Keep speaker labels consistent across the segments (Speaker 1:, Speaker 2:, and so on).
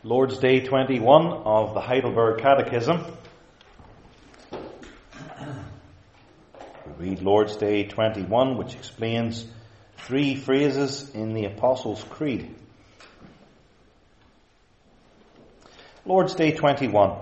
Speaker 1: Lord's Day 21 of the Heidelberg Catechism. We read Lord's Day 21, which explains 3 phrases in the Apostles' Creed. Lord's Day 21.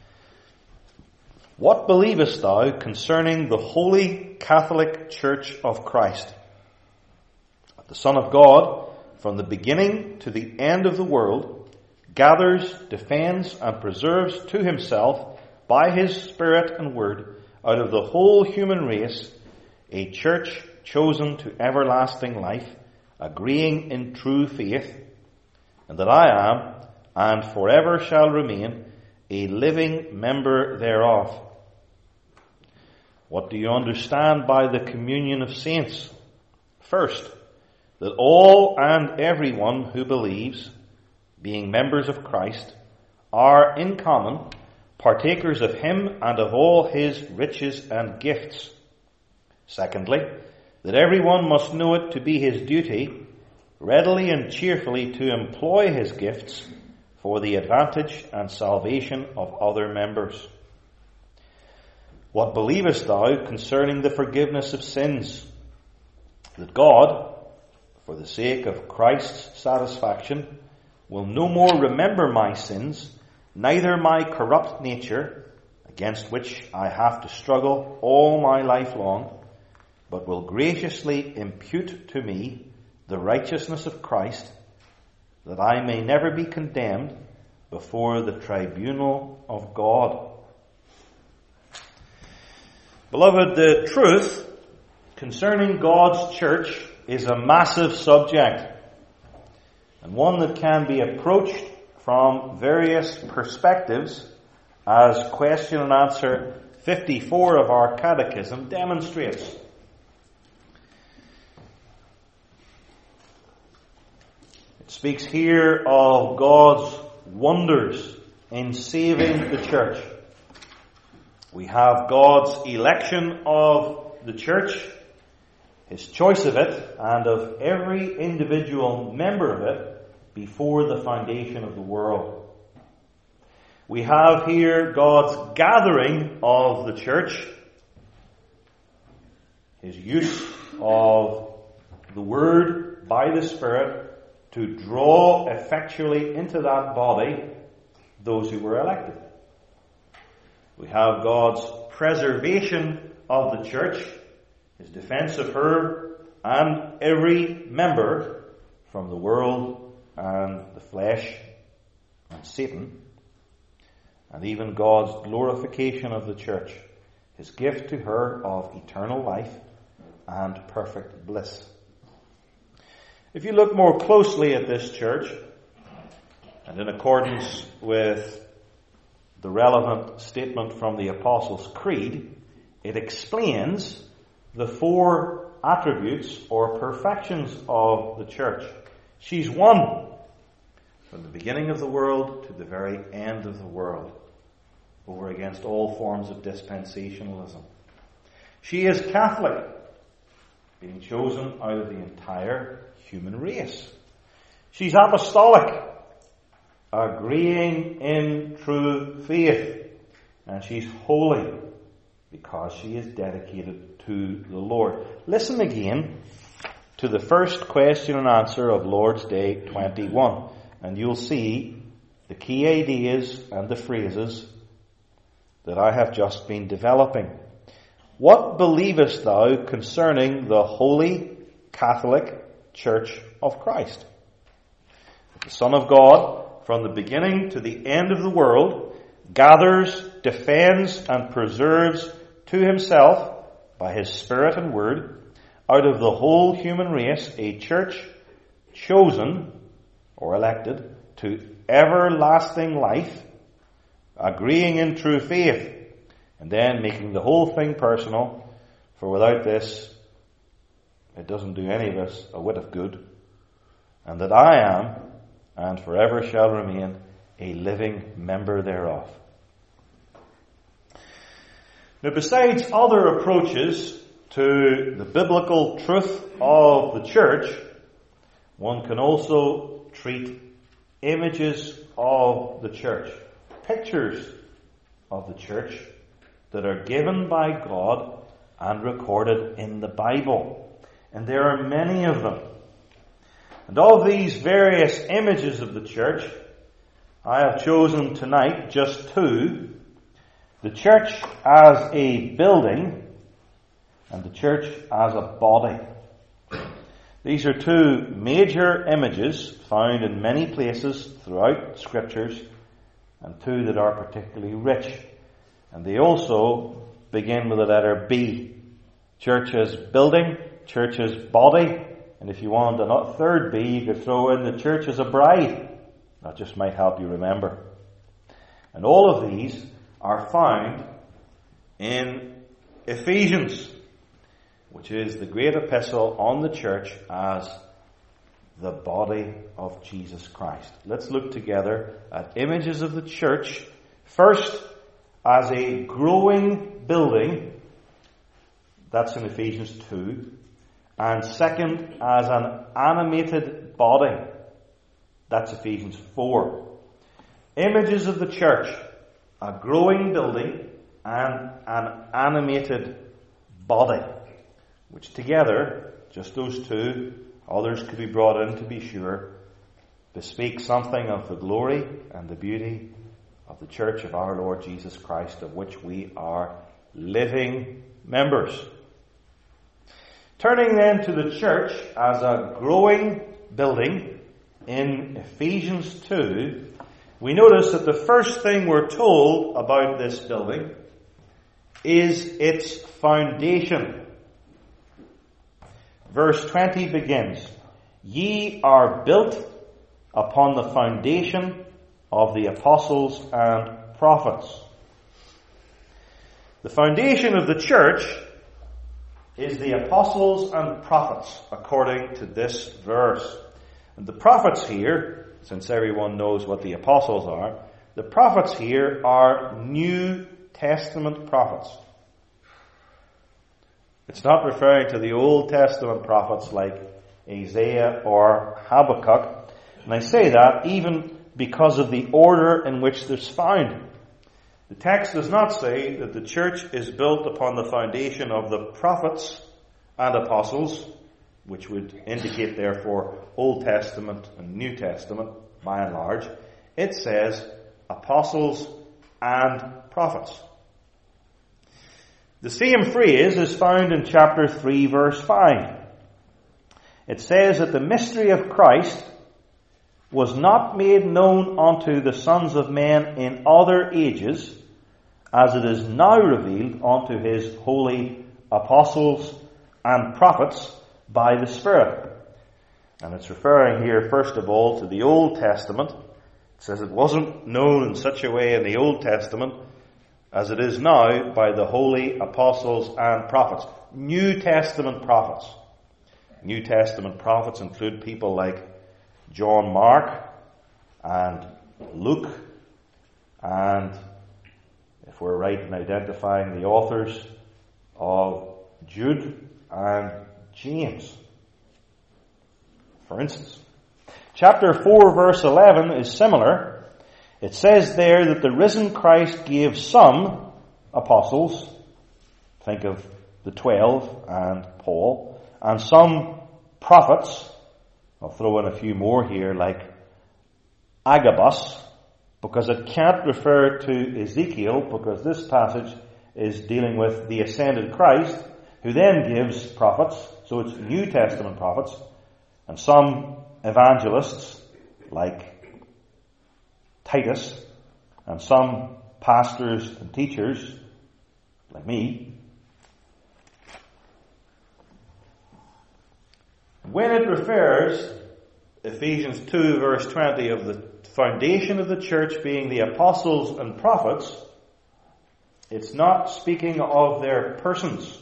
Speaker 1: What believest thou concerning the Holy Catholic Church of Christ? The Son of God, from the beginning to the end of the world, gathers, defends, and preserves to himself, by his Spirit and Word, out of the whole human race, a church chosen to everlasting life, agreeing in true faith, and that I am, and forever shall remain, a living member thereof. What do you understand by the communion of saints? First, that all and everyone who believes, being members of Christ, are in common partakers of him and of all his riches and gifts. Secondly, that everyone must know it to be his duty, readily and cheerfully to employ his gifts for the advantage and salvation of other members. What believest thou concerning the forgiveness of sins? That God, for the sake of Christ's satisfaction, will no more remember my sins, neither my corrupt nature, against which I have to struggle all my life long, but will graciously impute to me the righteousness of Christ, that I may never be condemned before the tribunal of God. Beloved, the truth concerning God's church is a massive subject, and one that can be approached from various perspectives, as question and answer 54 of our catechism demonstrates. It speaks here of God's wonders in saving the church. We have God's election of the church, his choice of it, and of every individual member of it before the foundation of the world. We have here God's gathering of the church, his use of the Word by the Spirit to draw effectually into that body those who were elected. We have God's preservation of the church, his defense of her and every member from the world and the flesh and Satan, and even God's glorification of the church, his gift to her of eternal life and perfect bliss. If you look more closely at this church, and in accordance with the relevant statement from the Apostles' Creed, it explains the 4 attributes or perfections of the church. She's one from the beginning of the world to the very end of the world, over against all forms of dispensationalism. She is Catholic, being chosen out of the entire human race. She's apostolic, agreeing in true faith. And she's holy, because she is dedicated to the Lord. Listen again to the first question and answer of Lord's Day 21, and you'll see the key ideas and the phrases that I have just been developing. What believest thou concerning the Holy Catholic Church of Christ? The Son of God, from the beginning to the end of the world, gathers, defends, and preserves to himself, by his Spirit and Word, out of the whole human race, a church chosen or elected to everlasting life, agreeing in true faith, and then making the whole thing personal, for without this, it doesn't do any of us a whit of good, and that I am, and forever shall remain, a living member thereof. Now, besides other approaches to the biblical truth of the church, one can also treat images of the church, pictures of the church that are given by God and recorded in the Bible. And there are many of them. And of these various images of the church, I have chosen tonight just two: the church as a building and the church as a body. These are two major images found in many places throughout Scriptures, and two that are particularly rich. And they also begin with the letter B. Church as building, church as body, and if you want a third B, you could throw in the church as a bride. That just might help you remember. And all of these are found in Ephesians, which is the great epistle on the church as the body of Jesus Christ. Let's look together at images of the church. First, as a growing building. That's in Ephesians 2. And second, as an animated body. That's Ephesians 4. Images of the church, a growing building, and an animated body. Which together, just those two, others could be brought in to be sure, bespeak something of the glory and the beauty of the church of our Lord Jesus Christ, of which we are living members. Turning then to the church as a growing building in Ephesians 2, we notice that the first thing we're told about this building is its foundation. Verse 20 begins, "Ye are built upon the foundation of the apostles and prophets." The foundation of the church is the apostles and prophets, according to this verse. And the prophets here, since everyone knows what the apostles are, the prophets here are New Testament prophets. It's not referring to the Old Testament prophets like Isaiah or Habakkuk. And I say that even because of the order in which it's found. The text does not say that the church is built upon the foundation of the prophets and apostles, which would indicate therefore Old Testament and New Testament by and large. It says apostles and prophets. The same phrase is found in chapter 3 verse 5. It says that the mystery of Christ was not made known unto the sons of men in other ages, as it is now revealed unto his holy apostles and prophets by the Spirit. And it's referring here first of all to the Old Testament. It says it wasn't known in such a way in the Old Testament as it is now by the holy apostles and prophets. New Testament prophets. New Testament prophets include people like John Mark and Luke, and if we're right in identifying the authors of Jude and James, for instance. Chapter 4 verse 11 is similar. It says there that the risen Christ gave some apostles, think of the 12 and Paul, and some prophets. I'll throw in a few more here, like Agabus, because it can't refer to Ezekiel, because this passage is dealing with the ascended Christ, who then gives prophets, so it's New Testament prophets, and some evangelists, like Titus, and some pastors and teachers, like me. When it refers, Ephesians 2 verse 20, of the foundation of the church being the apostles and prophets, it's not speaking of their persons.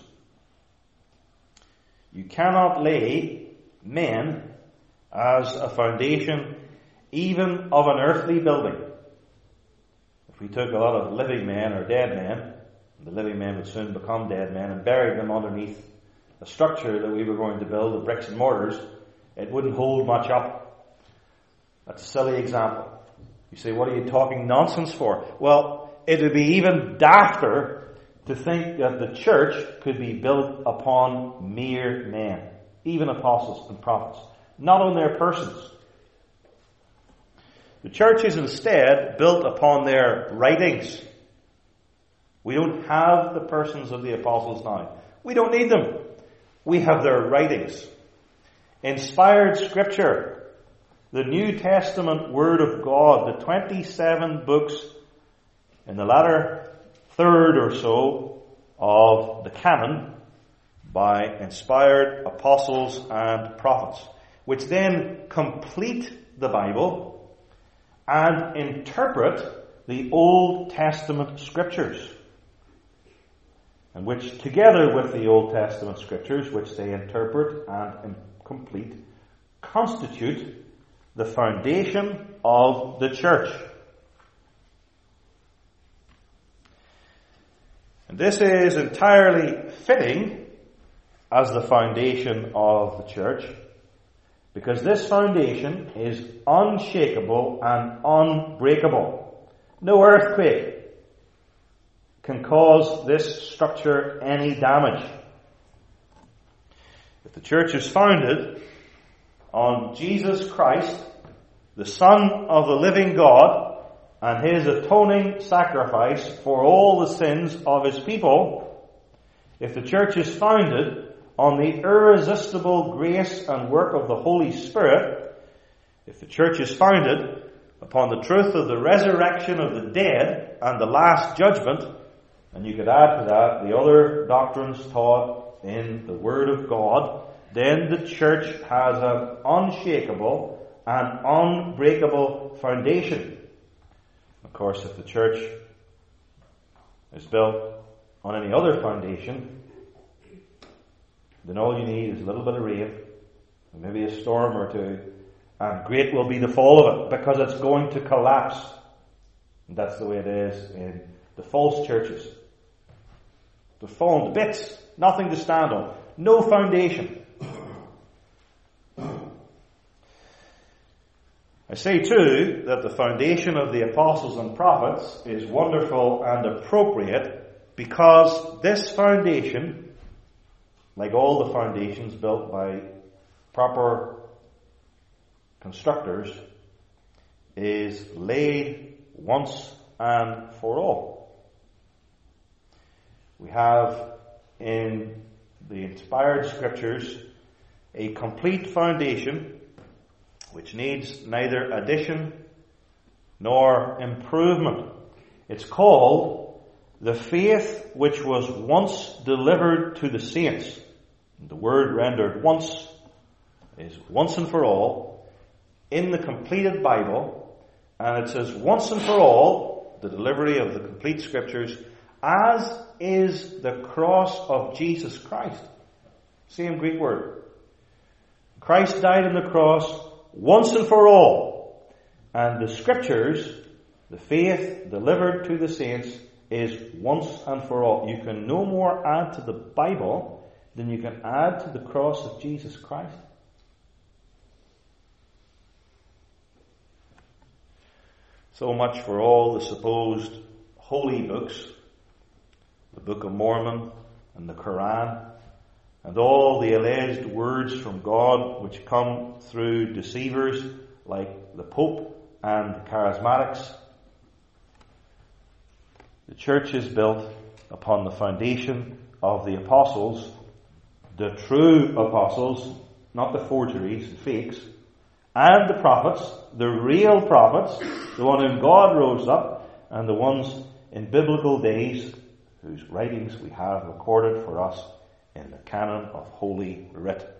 Speaker 1: You cannot lay men as a foundation even of an earthly building. If we took a lot of living men or dead men, the living men would soon become dead men, and buried them underneath a structure that we were going to build of bricks and mortars, it wouldn't hold much up. That's a silly example. You say, what are you talking nonsense for? Well, it would be even dafter to think that the church could be built upon mere men, even apostles and prophets, not on their persons. The church is instead built upon their writings. We don't have the persons of the apostles now. We don't need them. We have their writings. Inspired Scripture, the New Testament Word of God, the 27 books in the latter third or so of the canon by inspired apostles and prophets, which then complete the Bible and interpret the Old Testament Scriptures, and which, together with the Old Testament Scriptures, which they interpret and complete, constitute the foundation of the church. And this is entirely fitting as the foundation of the church, because this foundation is unshakable and unbreakable. No earthquake can cause this structure any damage. If the church is founded on Jesus Christ, the Son of the living God, and His atoning sacrifice for all the sins of His people, if the church is founded on the irresistible grace and work of the Holy Spirit, if the church is founded upon the truth of the resurrection of the dead and the last judgment, and you could add to that the other doctrines taught in the Word of God, then the church has an unshakable and unbreakable foundation. Of course, if the church is built on any other foundation, then all you need is a little bit of rain, and maybe a storm or two, and great will be the fall of it, because it's going to collapse. And that's the way it is in the false churches. They're fallen to bits, nothing to stand on, no foundation. I say too that the foundation of the apostles and prophets is wonderful and appropriate, because this foundation, like all the foundations built by proper constructors, is laid once and for all. We have in the inspired Scriptures a complete foundation which needs neither addition nor improvement. It's called the faith which was once delivered to the saints. The word rendered once is once and for all in the completed Bible, and it says once and for all, the delivery of the complete Scriptures, as is the cross of Jesus Christ. Same Greek word. Christ died on the cross once and for all. And the Scriptures, the faith delivered to the saints, is once and for all. You can no more add to the Bible than you can add to the cross of Jesus Christ. So much for all the supposed holy books, the Book of Mormon and the Quran, and all the alleged words from God which come through deceivers like the Pope and the Charismatics. The church is built upon the foundation of the apostles, the true apostles, not the forgeries and fakes, and the prophets, the real prophets, the one whom God rose up, and the ones in biblical days whose writings we have recorded for us in the canon of Holy Writ.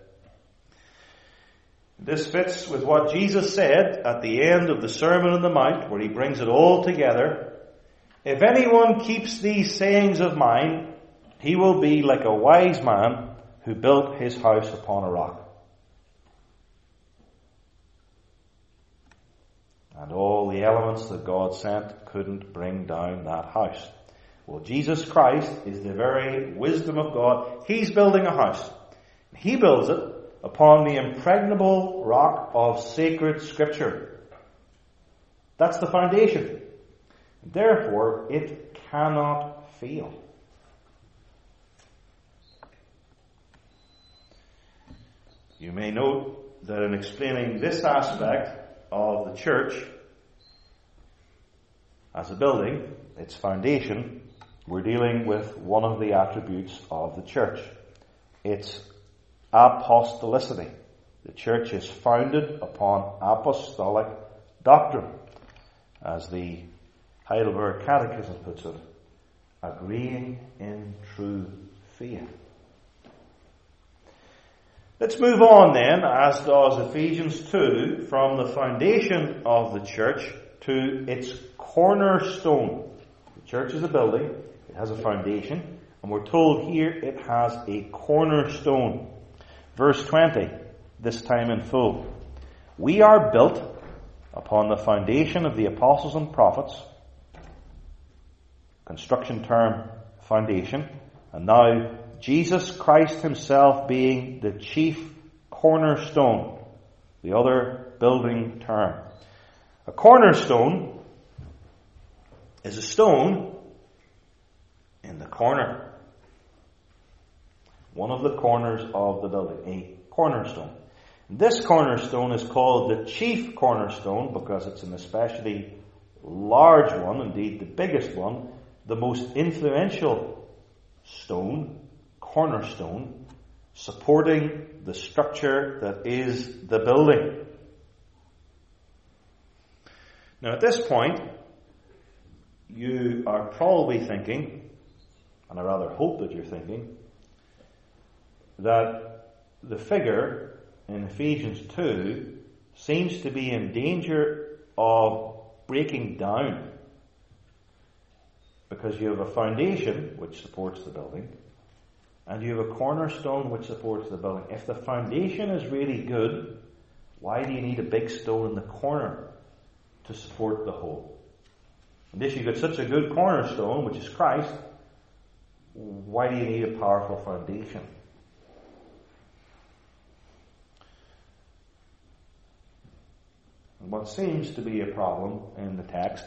Speaker 1: This fits with what Jesus said at the end of the Sermon on the Mount, where he brings it all together. If anyone keeps these sayings of mine, he will be like a wise man who built his house upon a rock. And all the elements that God sent couldn't bring down that house. Well, Jesus Christ is the very wisdom of God. He's building a house. He builds it upon the impregnable rock of sacred Scripture. That's the foundation. Therefore, it cannot fail. You may note that in explaining this aspect of the church as a building, its foundation, we're dealing with one of the attributes of the church. It's apostolicity. The church is founded upon apostolic doctrine, as the Heidelberg Catechism puts it, agreeing in true faith. Let's move on then, as does Ephesians 2, from the foundation of the church to its cornerstone. The church is a building, it has a foundation, and we're told here it has a cornerstone. Verse 20, this time in full. We are built upon the foundation of the apostles and prophets, construction term foundation, and now Jesus Christ himself being the chief cornerstone, the other building term. A cornerstone is a stone in the corner. One of the corners of the building, a cornerstone. This cornerstone is called the chief cornerstone because it's an especially large one, indeed the biggest one, the most influential stone, cornerstone, supporting the structure that is the building. Now at this point, you are probably thinking, and I rather hope that you're thinking, that the figure in Ephesians 2 seems to be in danger of breaking down because you have a foundation which supports the building and you have a cornerstone which supports the building. If the foundation is really good, why do you need a big stone in the corner to support the whole? And if you've got such a good cornerstone, which is Christ, why do you need a powerful foundation? And what seems to be a problem in the text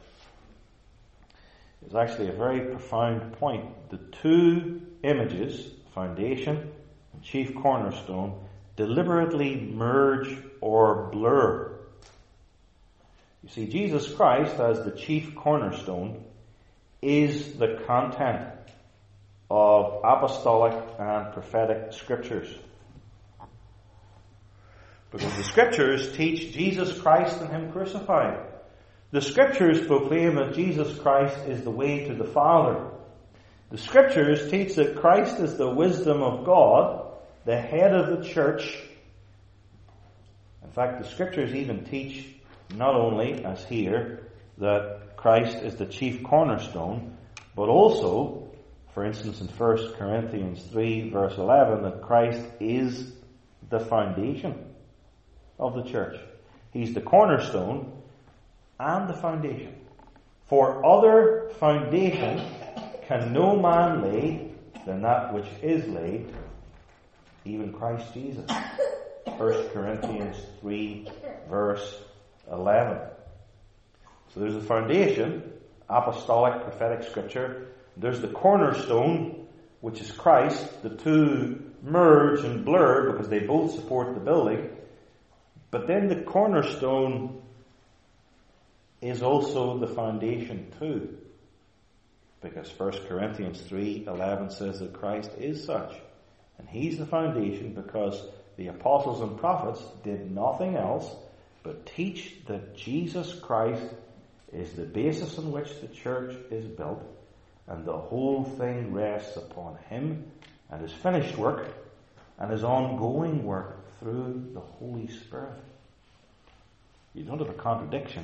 Speaker 1: is actually a very profound point. The two images, foundation and chief cornerstone, deliberately merge or blur. You see, Jesus Christ as the chief cornerstone is the content of apostolic and prophetic scriptures. Because the scriptures teach Jesus Christ and him crucified. The scriptures proclaim that Jesus Christ is the way to the Father. The scriptures teach that Christ is the wisdom of God, the head of the church. In fact, the scriptures even teach not only, as here, that Christ is the chief cornerstone, but also, for instance, in 1 Corinthians 3 verse 11, that Christ is the foundation of the church. He's the cornerstone and the foundation. For other foundation can no man lay than that which is laid, even Christ Jesus. 1 Corinthians 3 verse 11. So there's a foundation, apostolic, prophetic scripture. There's the cornerstone, which is Christ. The two merge and blur because they both support the building. But then the cornerstone is also the foundation too. Because 1 Corinthians 3:11 says that Christ is such. And he's the foundation because the apostles and prophets did nothing else but teach that Jesus Christ is the basis on which the church is built, and the whole thing rests upon him and his finished work and his ongoing work through the Holy Spirit. You don't have a contradiction.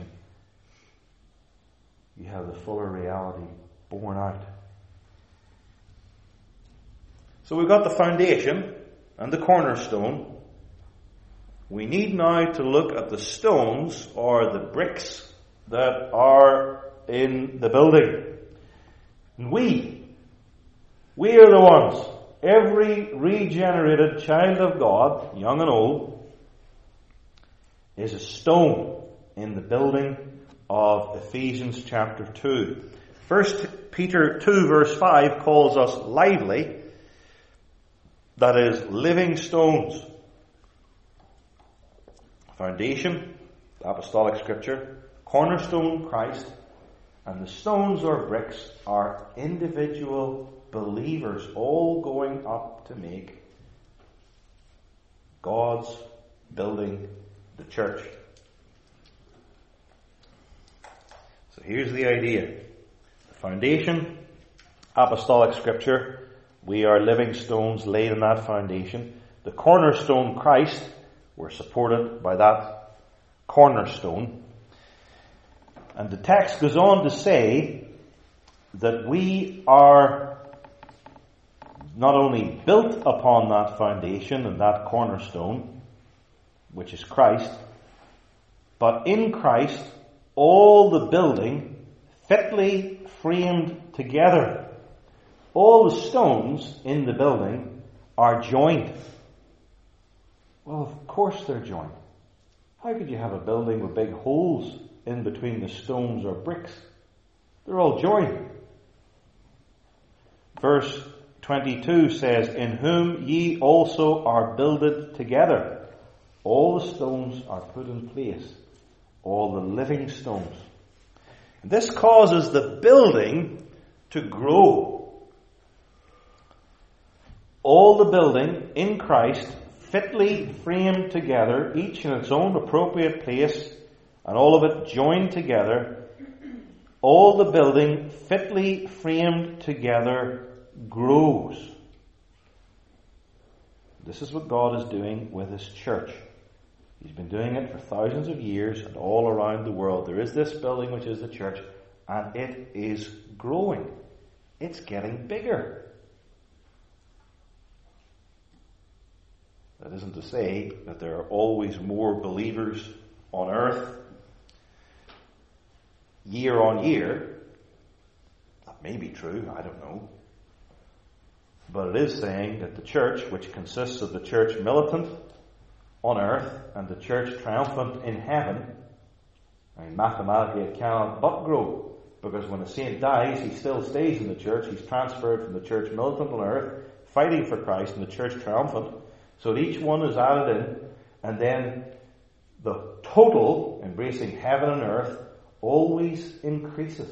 Speaker 1: You have the fuller reality borne out. So we've got the foundation and the cornerstone. We need now to look at the stones or the bricks that are in the building. And we are the ones. Every regenerated child of God, young and old, is a stone in the building of Ephesians chapter 2. 1 Peter 2 verse 5 calls us lively, that is, living stones. Foundation, apostolic scripture, cornerstone, Christ, and the stones or bricks are individual believers, all going up to make God's building, the church. So here's the idea. The foundation, apostolic scripture, we are living stones laid on that foundation. The cornerstone, Christ, we're supported by that cornerstone. And the text goes on to say that we are not only built upon that foundation and that cornerstone, which is Christ, but in Christ all the building fitly framed together. All the stones in the building are joined. Well, of course they're joined. How could you have a building with big holes in between the stones or bricks? They're all joined. Verse 22 says, "In whom ye also are builded together." All the stones are put in place. All the living stones. And this causes the building to grow. All the building in Christ, fitly framed together, each in its own appropriate place, and all of it joined together. All the building, fitly framed together, grows. This is what God is doing with His church. He's been doing it for thousands of years and all around the world. There is this building which is the church, and it is growing. It's getting bigger. That isn't to say that there are always more believers on earth year on year. That may be true, I don't know. But it is saying that the church, which consists of the church militant on earth and the church triumphant in heaven, I mean, mathematically it cannot but grow, because when a saint dies, he still stays in the church. He's transferred from the church militant on earth, fighting for Christ, and the church triumphant. So that each one is added in, and then the total, embracing heaven and earth, always increases.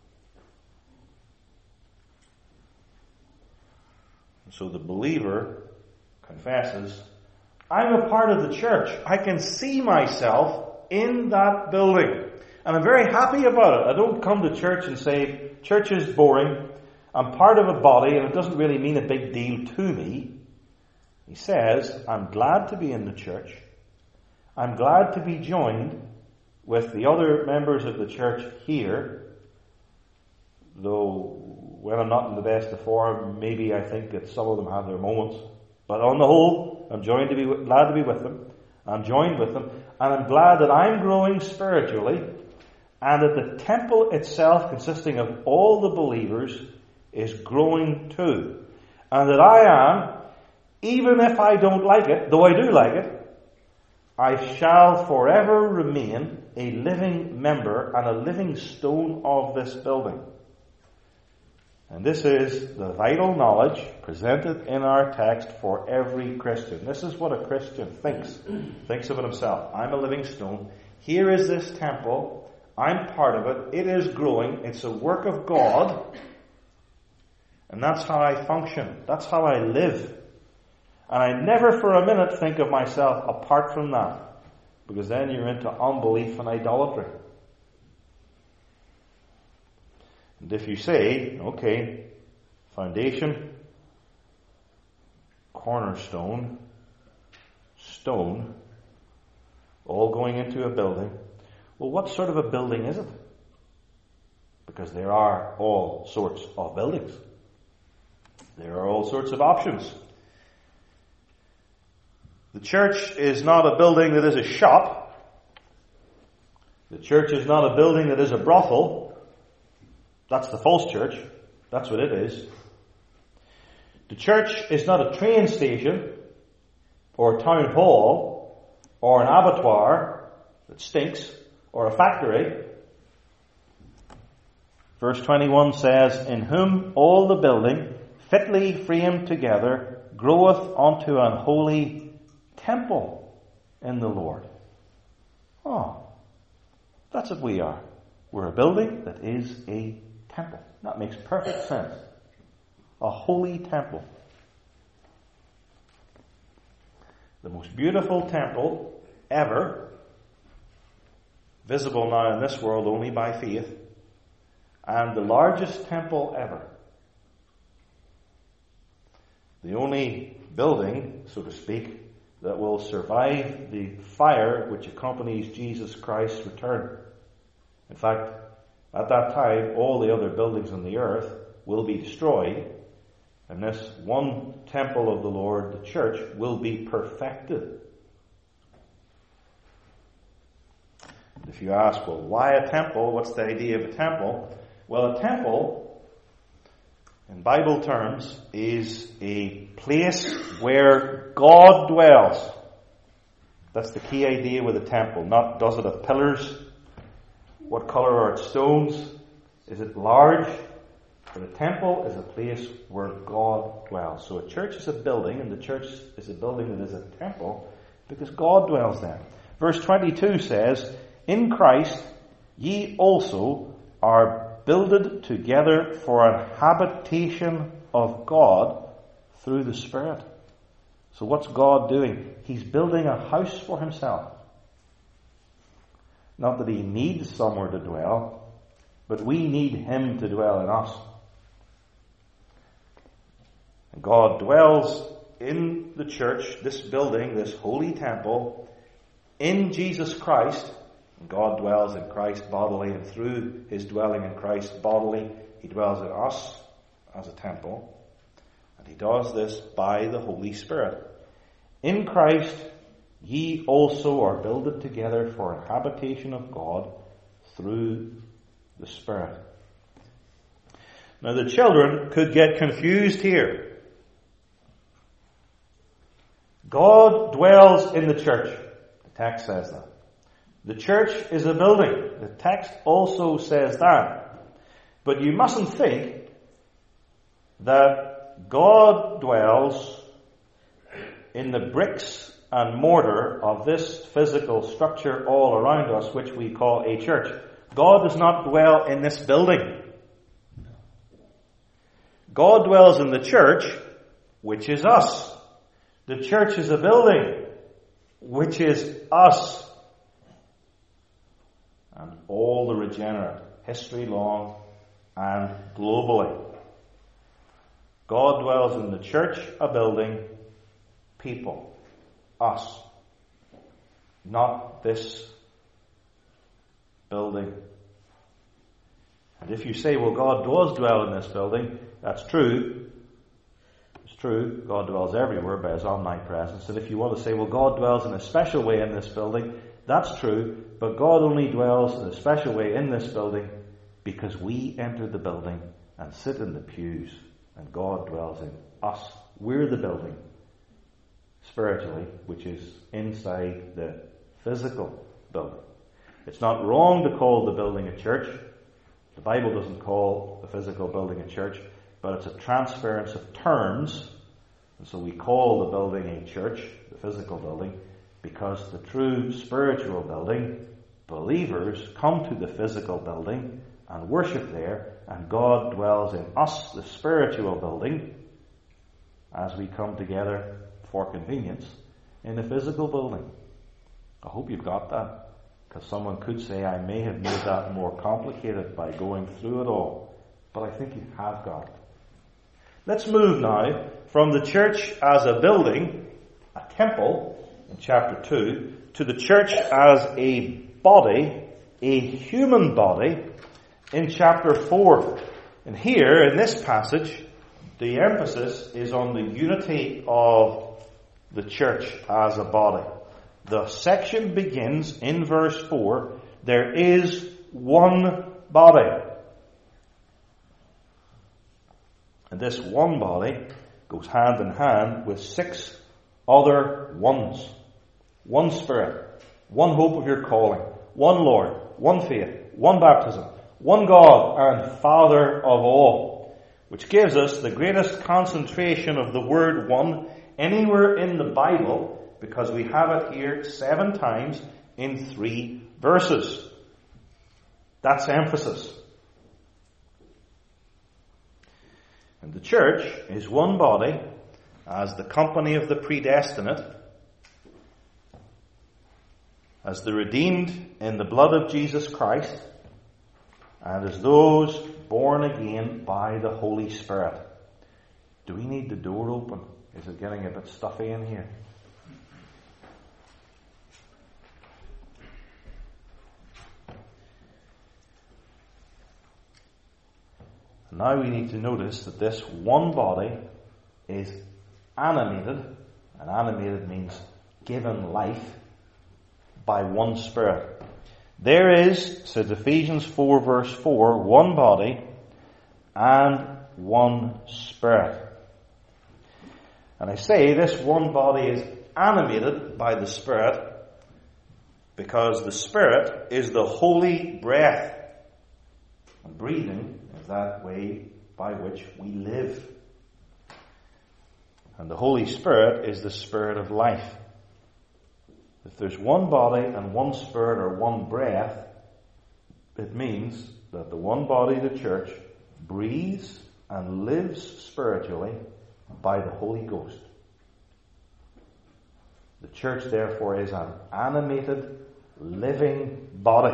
Speaker 1: So the believer confesses, I'm a part of the church. I can see myself in that building. And I'm very happy about it. I don't come to church and say, church is boring. I'm part of a body and it doesn't really mean a big deal to me. He says, I'm glad to be in the church. I'm glad to be joined with the other members of the church here. Though when I'm not in the best of form, maybe I think that some of them have their moments. But on the whole, I'm glad to be with them. I'm joined with them. And I'm glad that I'm growing spiritually. And that the temple itself, consisting of all the believers, is growing too. And that I am, even if I don't like it, though I do like it, I shall forever remain a living member and a living stone of this building. And this is the vital knowledge presented in our text for every Christian. This is what a Christian thinks of it himself. I'm a living stone. Here is this temple. I'm part of it. It is growing. It's a work of God. And that's how I function. That's how I live. And I never for a minute think of myself apart from that. Because then you're into unbelief and idolatry. And if you say, okay, foundation, cornerstone, stone, all going into a building, well, what sort of a building is it? Because there are all sorts of buildings. There are all sorts of options. The church is not a building that is a shop. The church is not a building that is a brothel. That's the false church. That's what it is. The church is not a train station or a town hall or an abattoir that stinks or a factory. Verse 21 says, in whom all the building, fitly framed together, groweth unto an holy temple in the Lord. Oh, that's what we are. We're a building that is a temple. That makes perfect sense. A holy temple. The most beautiful temple ever, visible now in this world only by faith, and the largest temple ever. The only building, so to speak, that will survive the fire which accompanies Jesus Christ's return. In fact, at that time, all the other buildings on the earth will be destroyed, and this one temple of the Lord, the church, will be perfected. If you ask, well, why a temple? What's the idea of a temple? Well, a temple, in Bible terms, is a place where God dwells. That's the key idea with a temple. Not does it have pillars? What color are its stones? Is it large? But a temple is a place where God dwells. So a church is a building, and the church is a building that is a temple because God dwells there. Verse 22 says, in Christ ye also are builded together for an habitation of God through the Spirit. So what's God doing? He's building a house for himself. Not that he needs somewhere to dwell, but we need him to dwell in us. And God dwells in the church, this building, this holy temple, in Jesus Christ. And God dwells in Christ bodily, and through his dwelling in Christ bodily, he dwells in us as a temple. And he does this by the Holy Spirit. In Christ ye also are builded together for a habitation of God through the Spirit. Now the children could get confused here. God dwells in the church. The text says that. The church is a building. The text also says that. But you mustn't think that God dwells in the bricks and mortar of this physical structure all around us, which we call a church. God does not dwell in this building. God dwells in the church, which is us. The church is a building, which is us. And all the regenerate, history long and globally. God dwells in the church, a building, people, us. Not this building. And if you say, well, God does dwell in this building, that's true. It's true. God dwells everywhere by his omnipresence. And if you want to say, well, God dwells in a special way in this building, that's true. But God only dwells in a special way in this building because we enter the building and sit in the pews, and God dwells in us. We're the building, spiritually, which is inside the physical building. It's not wrong to call the building a church. The Bible doesn't call the physical building a church, but it's a transference of terms. And so we call the building a church, the physical building, because the true spiritual building, believers come to the physical building and worship there, and God dwells in us, the spiritual building, as we come together for convenience in the physical building. I hope you've got that, because someone could say I may have made that more complicated by going through it all, but I think you have got it. Let's move now from the church as a building, a temple, in chapter 2, to the church as a body, a human body, in chapter 4. And here, in this passage, the emphasis is on the unity of the church as a body. The section begins in verse 4, there is one body. And this one body goes hand in hand with 6 other ones. One Spirit, one hope of your calling, one Lord, one faith, one baptism, one God and Father of all, which gives us the greatest concentration of the word one anywhere in the Bible, because we have it here 7 times in 3 verses. That's emphasis. And the church is one body as the company of the predestinate, as the redeemed in the blood of Jesus Christ, and as those born again by the Holy Spirit. Do we need the door open? Is it getting a bit stuffy in here? Now we need to notice that this one body is animated, and animated means given life, by one Spirit. There is, says Ephesians 4 verse 4, one body and one Spirit. And I say this one body is animated by the Spirit because the Spirit is the holy breath. And breathing is that way by which we live. And the Holy Spirit is the Spirit of life. If there's one body and one Spirit or one breath, it means that the one body, the church, breathes and lives spiritually by the Holy Ghost. The church, therefore, is an animated, living body.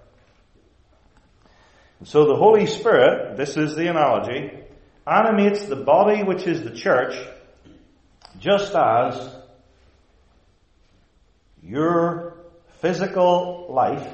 Speaker 1: And so the Holy Spirit, this is the analogy, animates the body which is the church, just as your physical life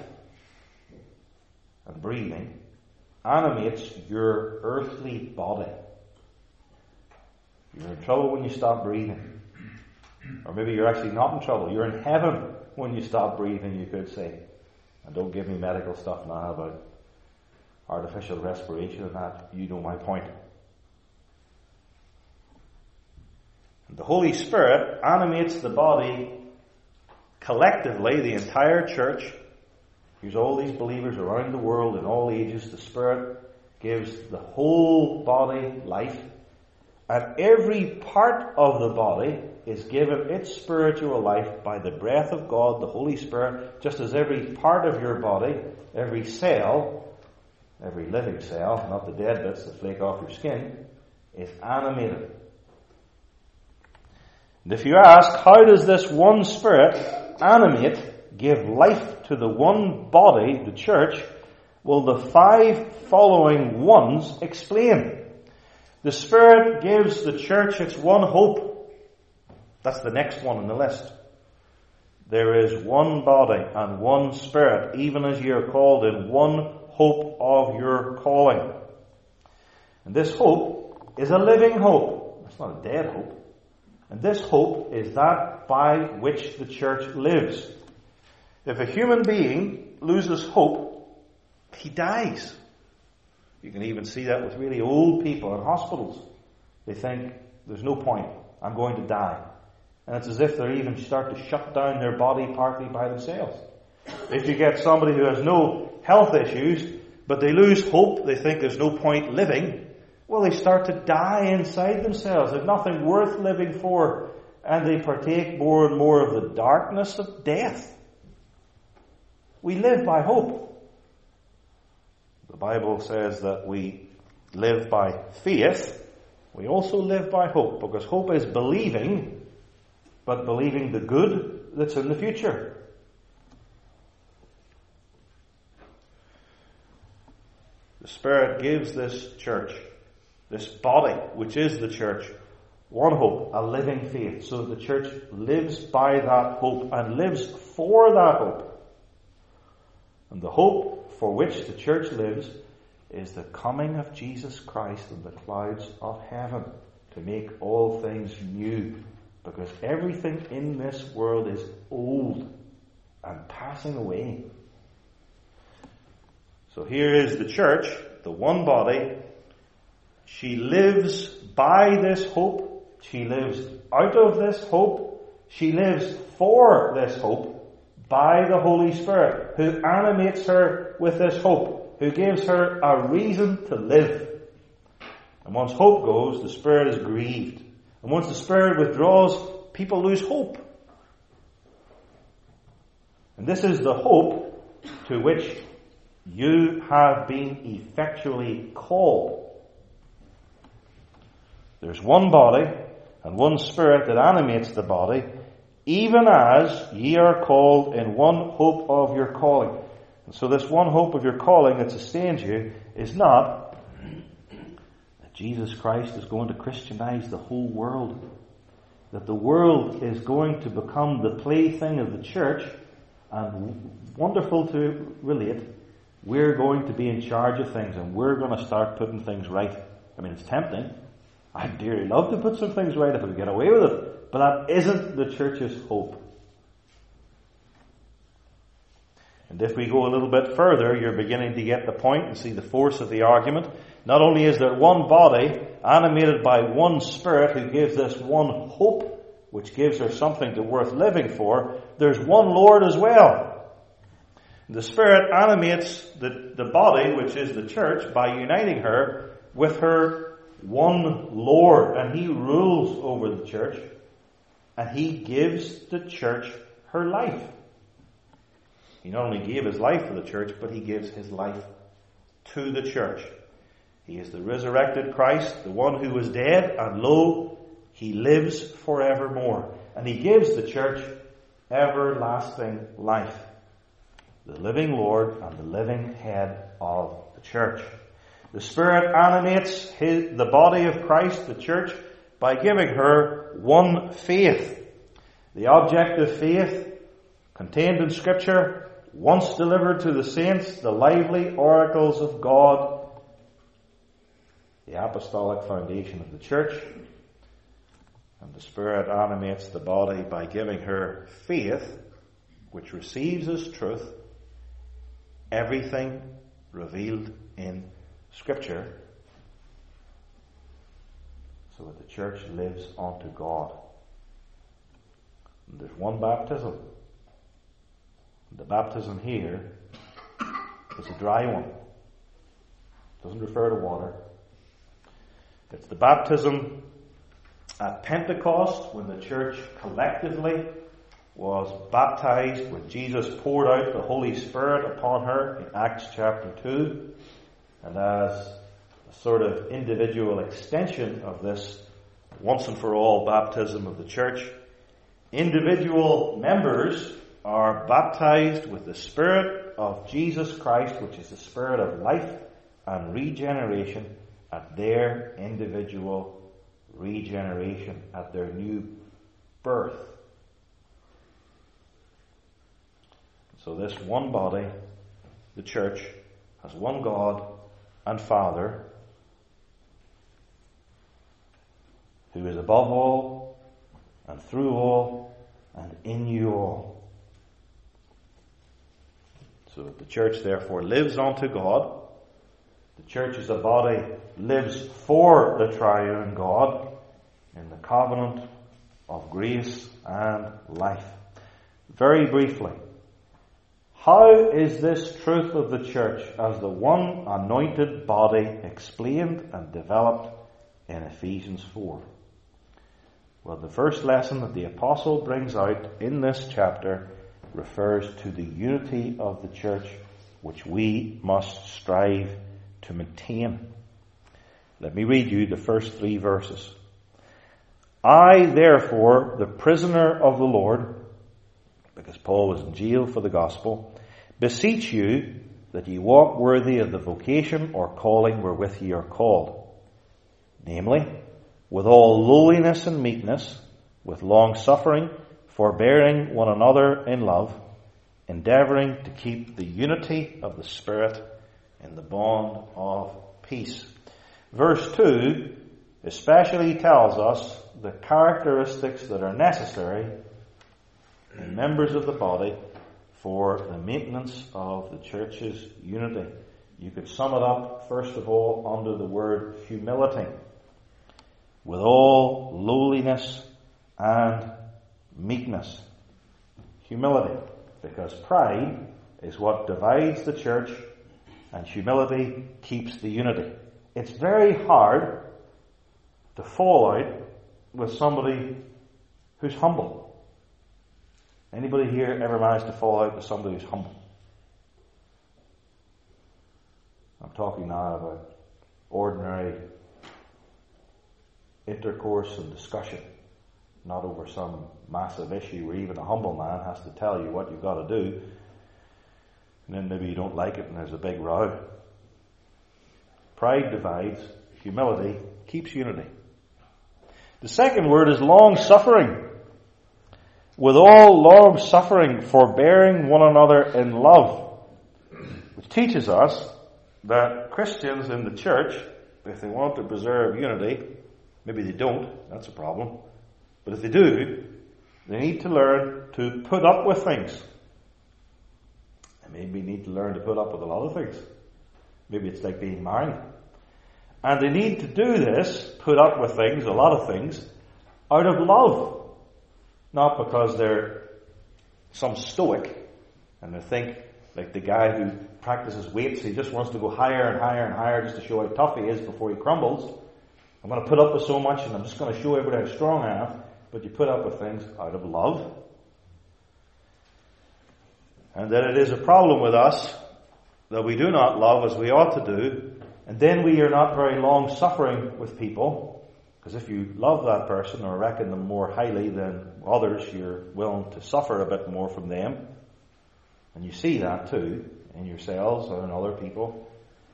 Speaker 1: and breathing animates your earthly body. You're in trouble when you stop breathing. Or maybe you're actually not in trouble. You're in heaven when you stop breathing, you could say. And don't give me medical stuff now about artificial respiration and that. You know my point. And the Holy Spirit animates the body collectively, the entire church. Here's all these believers around the world in all ages. The Spirit gives the whole body life. And every part of the body is given its spiritual life by the breath of God, the Holy Spirit, just as every part of your body, every cell, every living cell, not the dead bits that flake off your skin, is animated. And if you ask, how does this one Spirit animate, give life to the one body, the church? Well, the 5 following ones explain. The Spirit gives the church its one hope. That's the next one on the list. There is one body and one Spirit, even as ye are called in one hope of your calling. And this hope is a living hope. It's not a dead hope. And this hope is that by which the church lives. If a human being loses hope, he dies. You can even see that with really old people in hospitals. They think, there's no point, I'm going to die. And it's as if they even start to shut down their body partly by themselves. If you get somebody who has no health issues, but they lose hope, they think there's no point living, well, they start to die inside themselves. There's nothing worth living for, and they partake more and more of the darkness of death. We live by hope. The Bible says that we live by faith. We also live by hope, because hope is believing, but believing the good that's in the future. The Spirit gives this church, this body, which is the church, one hope, a living faith, so that the church lives by that hope and lives for that hope. And the hope for which the church lives is the coming of Jesus Christ in the clouds of heaven to make all things new. Because everything in this world is old and passing away. So here is the church, the one body. She lives by this hope. She lives out of this hope. She lives for this hope by the Holy Spirit, who animates her with this hope. who gives her a reason to live. And once hope goes, the Spirit is grieved. And once the Spirit withdraws, people lose hope. And this is the hope to which you have been effectually called. There's one body and one Spirit that animates the body, even as ye are called in one hope of your calling. And so this one hope of your calling that sustains you is not that Jesus Christ is going to Christianize the whole world, that the world is going to become the plaything of the church, and wonderful to relate, we're going to be in charge of things and we're going to start putting things right. I mean, it's tempting. I'd dearly love to put some things right if I could get away with it. But that isn't the church's hope. And if we go a little bit further, you're beginning to get the point and see the force of the argument. Not only is there one body animated by one Spirit who gives this one hope, which gives her something to worth living for, there's one Lord as well. The Spirit animates the body, which is the church, by uniting her with her one Lord, and He rules over the church, and He gives the church her life. He not only gave His life for the church, but He gives His life to the church. He is the resurrected Christ, the one who was dead, and lo, He lives forevermore. And He gives the church everlasting life. The living Lord and the living head of the church. The Spirit animates the body of Christ, the church, by giving her one faith. The object of faith, contained in Scripture, once delivered to the saints, the lively oracles of God, the apostolic foundation of the church. And the Spirit animates the body by giving her faith, which receives as truth everything revealed in Scripture, so that the church lives unto God. And there's one baptism. The baptism here is a dry one. It doesn't refer to water. It's the baptism at Pentecost, when the church collectively was baptized, when Jesus poured out the Holy Spirit upon her in Acts chapter 2. And as a sort of individual extension of this once and for all baptism of the church, individual members are baptized with the Spirit of Jesus Christ, which is the Spirit of life and regeneration, at their individual regeneration, at their new birth. So this one body, the church, has one God and Father, who is above all and through all and in you all. So that the church therefore lives unto God. The church as a body lives for the triune God in the covenant of grace and life. Very briefly, how is this truth of the church as the one anointed body explained and developed in Ephesians 4? Well, the first lesson that the apostle brings out in this chapter refers to the unity of the church, which we must strive to maintain. Let me read you the first 3 verses. I, therefore, the prisoner of the Lord, because Paul was in jail for the gospel, beseech you that ye walk worthy of the vocation or calling wherewith ye are called, namely, with all lowliness and meekness, with long suffering, forbearing one another in love, endeavouring to keep the unity of the Spirit in the bond of peace. Verse 2 especially tells us the characteristics that are necessary in members of the body for the maintenance of the church's unity. You could sum it up, first of all, under the word humility. With all lowliness and meekness. Humility. Because pride is what divides the church And humility keeps the unity. It's very hard to fall out with somebody who's humble. Anybody here ever managed to fall out with somebody who's humble? I'm talking now about ordinary intercourse and discussion, not over some massive issue where even a humble man has to tell you what you've got to do, and then maybe you don't like it and there's a big row. Pride divides, humility keeps unity. The second word is long-suffering. With all long-suffering, forbearing one another in love, which teaches us that Christians in the church, if they want to preserve unity, maybe they don't, that's a problem, but if they do, they need to learn to put up with things. And maybe need to learn to put up with a lot of things. Maybe it's like being married. And they need to do this, put up with things, a lot of things, out of love. Not because they're some stoic and they think like the guy who practices weights, he just wants to go higher and higher and higher just to show how tough he is before he crumbles. I'm going to put up with so much and I'm just going to show everybody how strong I am. But you put up with things out of love. And that it is a problem with us that we do not love as we ought to do. And then we are not very long suffering with people. Because if you love that person or reckon them more highly than others, you're willing to suffer a bit more from them. And you see that too in yourselves or in other people.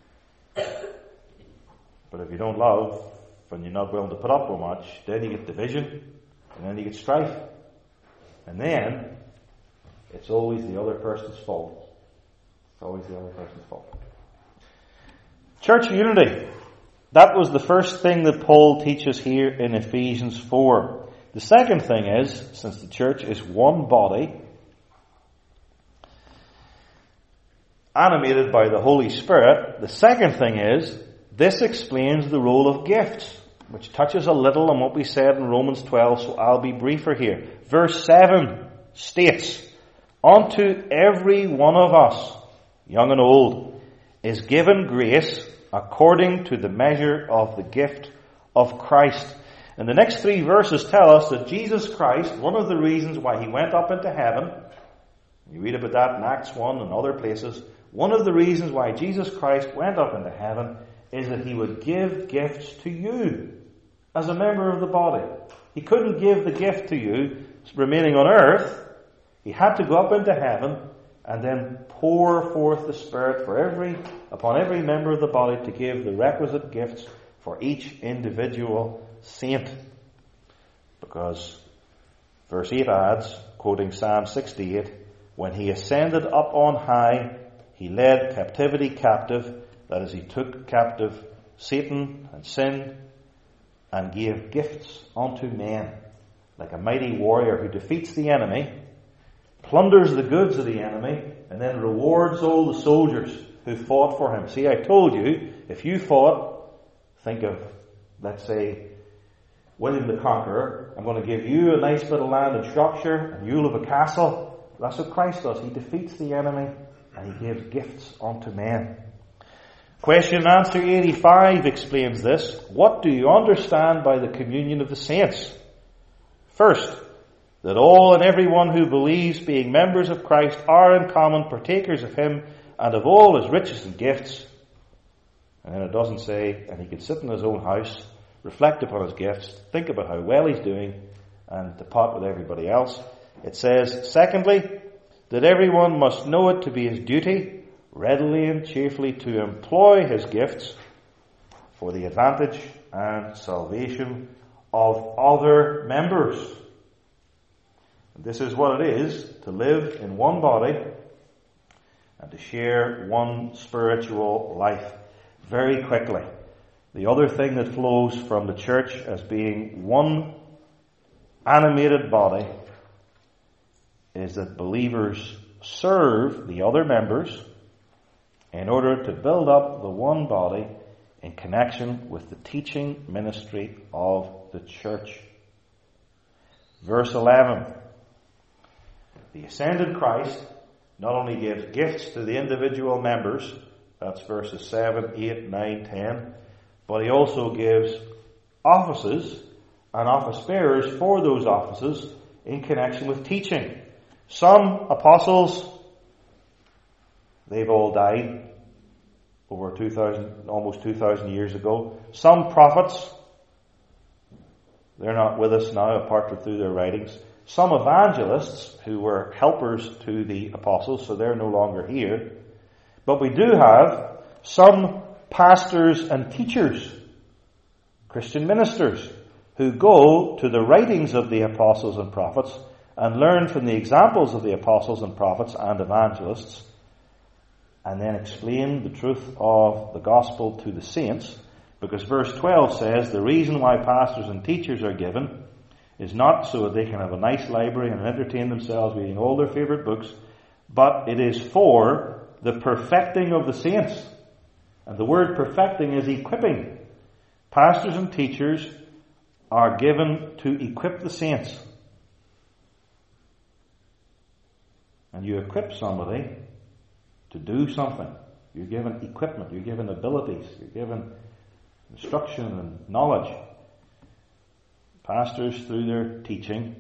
Speaker 1: But if you don't love and you're not willing to put up with much, then you get division and then you get strife. And then it's always the other person's fault. It's always the other person's fault. Church unity. That was the first thing that Paul teaches here in Ephesians 4. The second thing is, since the church is one body, animated by the Holy Spirit, the second thing is, this explains the role of gifts, which touches a little on what we said in Romans 12, so I'll be briefer here. Verse 7 states, unto every one of us, young and old, is given grace according to the measure of the gift of Christ. And the next 3 verses tell us that Jesus Christ, one of the reasons why he went up into heaven, you read about that in Acts 1 and other places, one of the reasons why Jesus Christ went up into heaven is that he would give gifts to you as a member of the body. He couldn't give the gift to you remaining on earth. He had to go up into heaven and then pour forth the Spirit upon every member of the body to give the requisite gifts for each individual saint. Because verse 8 adds, quoting Psalm 68, when he ascended up on high, he led captivity captive, that is, he took captive Satan and sin and gave gifts unto men, like a mighty warrior who defeats the enemy, plunders the goods of the enemy, and then rewards all the soldiers who fought for him. See, I told you, if you fought, think of, let's say, William the Conqueror, I'm going to give you a nice bit of land in Shropshire, and you'll have a castle. That's what Christ does. He defeats the enemy, and he gives gifts unto men. Question and answer 85 explains this. What do you understand by the communion of the saints? First, that all and everyone who believes, being members of Christ, are in common partakers of him and of all his riches and gifts. And then it doesn't say, and he could sit in his own house, reflect upon his gifts, think about how well he's doing, and depart with everybody else. It says, secondly, that everyone must know it to be his duty, readily and cheerfully to employ his gifts for the advantage and salvation of other members. This is what it is to live in one body and to share one spiritual life. Very quickly, the other thing that flows from the church as being one animated body is that believers serve the other members in order to build up the one body in connection with the teaching ministry of the church. Verse 11. The ascended Christ not only gives gifts to the individual members, That's verses 7, 8, 9, 10. But he also gives offices and office bearers for those offices in connection with teaching. Some apostles, they've all died over almost 2,000 years ago. Some prophets, they're not with us now apart through their writings. Some evangelists who were helpers to the apostles, so they're no longer here. But we do have some pastors and teachers, Christian ministers, who go to the writings of the apostles and prophets and learn from the examples of the apostles and prophets and evangelists, and then explain the truth of the gospel to the saints. Because verse 12 says the reason why pastors and teachers are given is not so that they can have a nice library and entertain themselves reading all their favorite books, but it is for the perfecting of the saints. And the word perfecting is equipping. Pastors and teachers are given to equip the saints. And you equip somebody to do something. You're given equipment, you're given abilities, you're given instruction and knowledge. Pastors, through their teaching,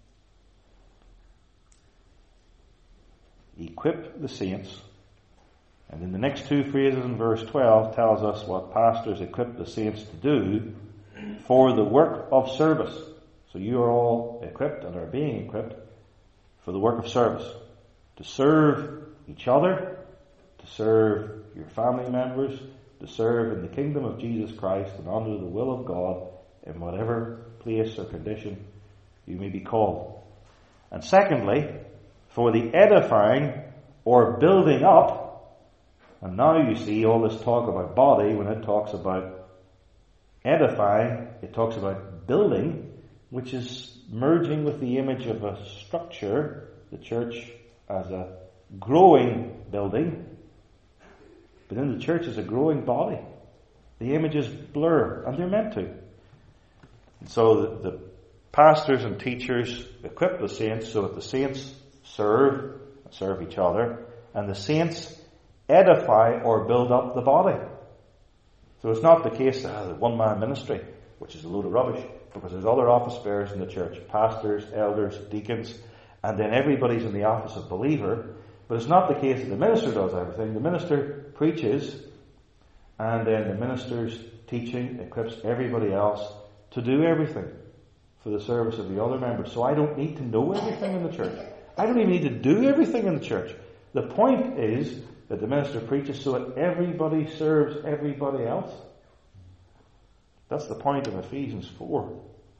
Speaker 1: equip the saints. And in the next two phrases in verse 12 tells us what pastors equip the saints to do for the work of service. So you are all equipped and are being equipped for the work of service. To serve each other, to serve your family members, to serve in the kingdom of Jesus Christ and under the will of God in whatever place or condition you may be called. And secondly, for the edifying or building up. And now you see all this talk about body, when it talks about edifying, it talks about building, which is merging with the image of a structure, the church as a growing building. But then the church is a growing body. The images blur, and they're meant to. And so the pastors and teachers equip the saints so that the saints serve each other, and the saints edify or build up the body. So it's not the case that the one-man ministry, which is a load of rubbish, because there's other office bearers in the church, pastors, elders, deacons, and then everybody's in the office of believer. But it's not the case that the minister does everything. The minister preaches, and then the minister's teaching equips everybody else to do everything for the service of the other members. So I don't need to know everything in the church. I don't even need to do everything in the church. The point is that the minister preaches so that everybody serves everybody else. That's the point of Ephesians 4.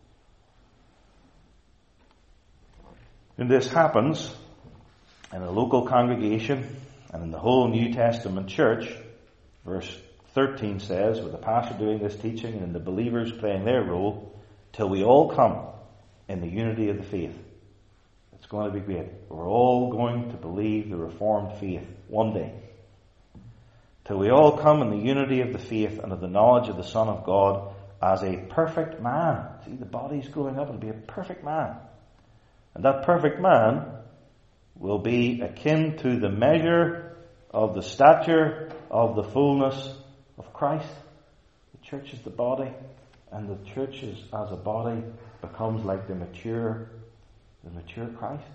Speaker 1: And this happens in a local congregation and in the whole New Testament church. Verse 13 says, with the pastor doing this teaching and the believers playing their role, till we all come in the unity of the faith. It's going to be great. We're all going to believe the Reformed faith one day. Till we all come in the unity of the faith and of the knowledge of the Son of God as a perfect man. See, the body's growing up and be a perfect man. And that perfect man will be akin to the measure of the stature of the fullness of Christ. The church is the body, and the church is, as a body becomes like the mature Christ.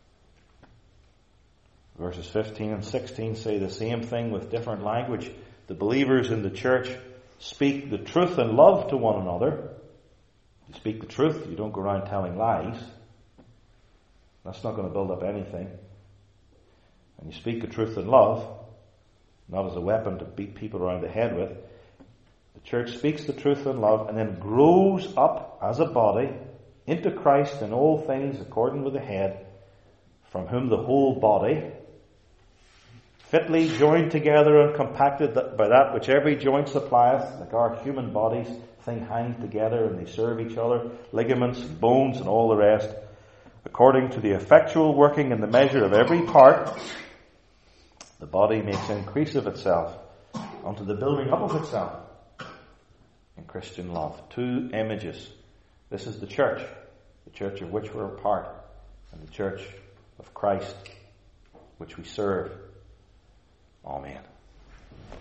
Speaker 1: Verses 15 and 16 say the same thing with different language. The believers in the church speak the truth in love to one another. You speak the truth, you don't go around telling lies. That's not going to build up anything. And you speak the truth in love, not as a weapon to beat people around the head with. The church speaks the truth in love and then grows up as a body into Christ in all things according with the head, from whom the whole body, fitly joined together and compacted by that which every joint supplieth, like our human bodies, thing hangs together and they serve each other, ligaments and bones and all the rest, according to the effectual working in the measure of every part, the body makes increase of itself unto the building up of itself in Christian love. Two images. This is the church of which we're a part, and the church of Christ, which we serve. Amen.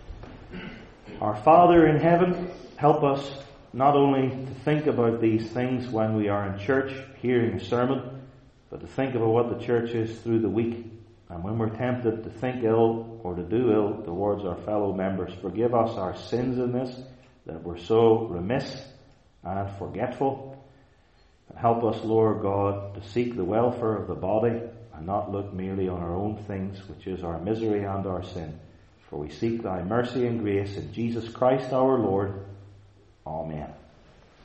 Speaker 1: Our Father in heaven, help us not only to think about these things when we are in church hearing a sermon, but to think about what the church is through the week. And when we're tempted to think ill or to do ill towards our fellow members, forgive us our sins in this, that we're so remiss and forgetful. And help us, Lord God, to seek the welfare of the body and not look merely on our own things, which is our misery and our sin. For we seek thy mercy and grace in Jesus Christ our Lord. Amen.